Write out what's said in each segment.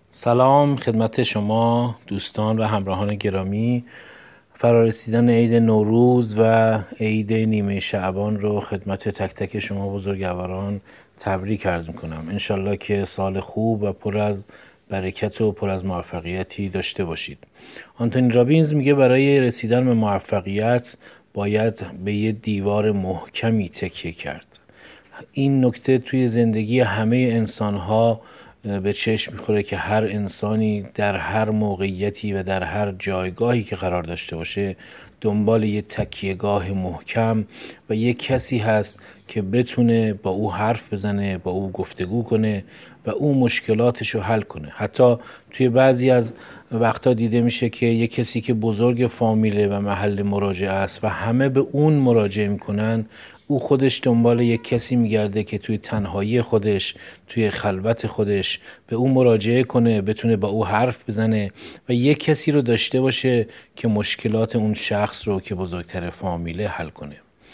سلام خدمت شما دوستان و همراهان گرامی. فرارسیدن عید نوروز و عید نیمه شعبان رو خدمت تک تک شما بزرگواران تبریک عرض میکنم. انشالله که سال خوب و پر از برکت و پر از موفقیتی داشته باشید. آنتونی رابینز میگه برای رسیدن به موفقیت باید به یه دیوار محکمی تکیه کرد. این نکته توی زندگی همه انسان‌ها به چشم میخوره که هر انسانی در هر موقعیتی و در هر جایگاهی که قرار داشته باشه دنبال یه تکیهگاه محکم و یه کسی هست که بتونه با او حرف بزنه، با او گفتگو کنه و او مشکلاتش رو حل کنه. حتی توی بعضی از وقتا دیده میشه که یه کسی که بزرگ فامیله و محل مراجعه است و همه به اون مراجعه میکنن، او خودش دنبال یک کسی میگرده که توی تنهایی خودش، توی خلوت خودش به او مراجعه کنه، بتونه با او حرف بزنه و یک کسی رو داشته باشه که مشکلات اون شخص رو که بزرگتر فامیله حل کنه.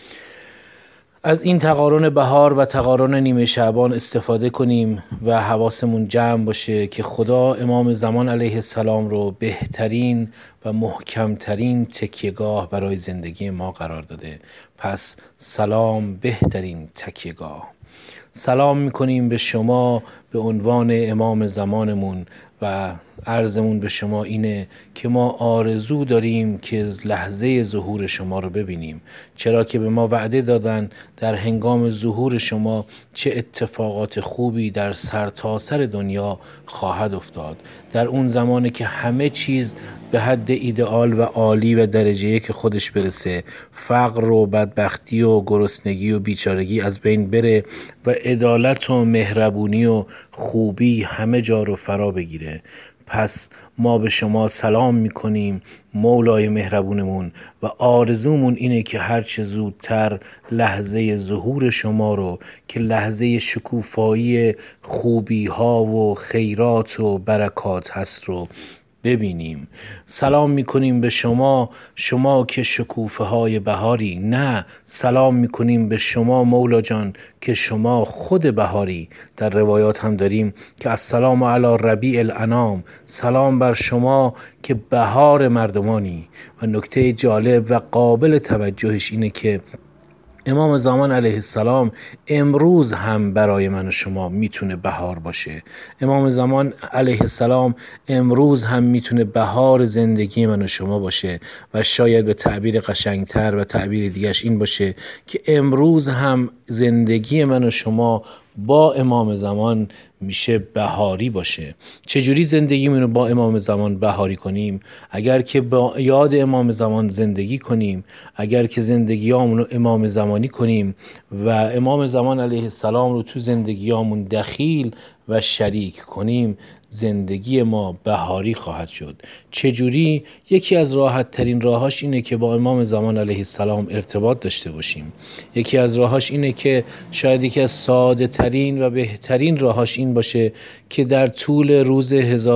از این تقارن بهار و تقارن نیمه شعبان استفاده کنیم و حواسمون جمع باشه که خدا امام زمان علیه السلام رو بهترین و محکمترین تکیهگاه برای زندگی ما قرار داده. پس سلام بهترین تکیهگاه. سلام میکنیم به شما به عنوان امام زمانمون و عرضمون به شما اینه که ما آرزو داریم که لحظه ظهور شما رو ببینیم، چرا که به ما وعده دادن در هنگام ظهور شما چه اتفاقات خوبی در سرتاسر دنیا خواهد افتاد. در اون زمانی که همه چیز به حد ایدئال و عالی و درجه یک خودش برسه، فقر و بدبختی و گرسنگی و بیچارگی از بین بره و عدالت و مهربونی و خوبی همه جا رو فرا بگیره. پس ما به شما سلام میکنیم مولای مهربونمون و آرزومون اینه که هرچه زودتر لحظه ظهور شما رو که لحظه شکوفایی خوبی ها و خیرات و برکات هست رو ببینیم. سلام میکنیم به شما، شما که شکوفه های بهاری. نه، سلام میکنیم به شما مولا جان که شما خود بهاری. در روایات هم داریم که السلام علی ربیع الانام، سلام بر شما که بهار مردمانی. و نکته جالب و قابل توجهش اینه که امام زمان علیه السلام امروز هم برای من و شما میتونه بهار باشه. امام زمان علیه السلام امروز هم میتونه بهار زندگی من و شما باشه و شاید به تعبیر قشنگتر و تعبیر دیگش این باشه که امروز هم زندگی من و شما با امام زمان میشه بهاری باشه. چجوری زندگیمون رو با امام زمان بهاری کنیم؟ اگر که با یاد امام زمان زندگی کنیم، اگر که زندگیامون رو امام زمانی کنیم و امام زمان علیه السلام رو تو زندگیامون دخیل و شریک کنیم، زندگی ما بهاری خواهد شد. چجوری؟ یکی از راحت ترین راهاش اینه که با امام زمان علیه السلام ارتباط داشته باشیم. یکی از راهاش اینه که شاید یکی از ساده ترین و بهترین راهاش این باشه که در طول روز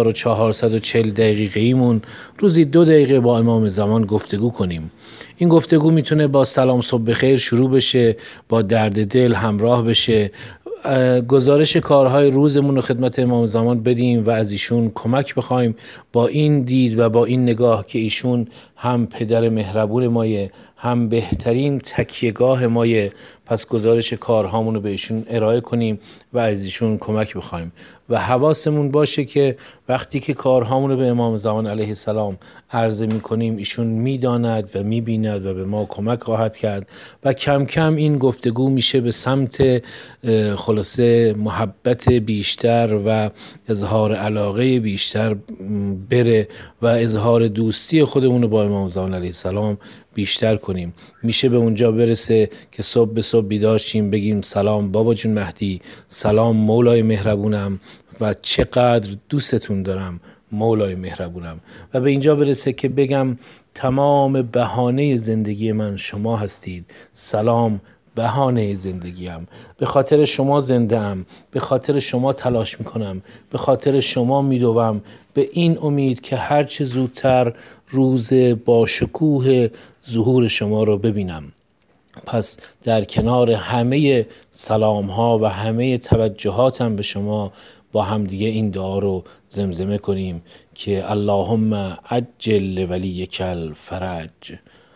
1440 دقیقه ایمون روزی 2 دقیقه با امام زمان گفتگو کنیم. این گفتگو میتونه با سلام صبح بخیر شروع بشه، با درد دل همراه بشه، گزارش کارهای روزمون رو خدمت امام زمان بدیم و از ایشون کمک بخوایم با این دید و با این نگاه که ایشون هم پدر مهربون مایه، هم بهترین تکیهگاه مایه. پس گزارش کارهامون رو به ایشون ارائه کنیم و از ایشون کمک بخوایم و حواسمون باشه که وقتی که کارهامون رو به امام زمان علیه السلام عرضه میکنیم ایشون میداند و میبیند و به ما کمک خواهد کرد و کم کم این گفتگو میشه به سمت خلاصه محبت بیشتر و اظهار علاقه بیشتر بره و اظهار دوستی خودمون رو با امام زمان علیه السلام بیشتر کنیم. میشه به اونجا برسه که صبح به صبح بیدار شیم بگیم سلام بابا جون مهدی، سلام مولای مهربونم و چقدر دوستتون دارم مولای مهربونم. و به اینجا برسه که بگم تمام بهانه زندگی من شما هستید. سلام بهانه زندگیم، به خاطر شما زنده ام، به خاطر شما تلاش میکنم، به خاطر شما میدوم، به این امید که هرچه زودتر روز با شکوه ظهور شما رو ببینم. پس در کنار همه سلام ها و همه توجهاتم به شما با هم دیگه این دعا رو زمزمه کنیم که اللهم عجل لولیک الفرج.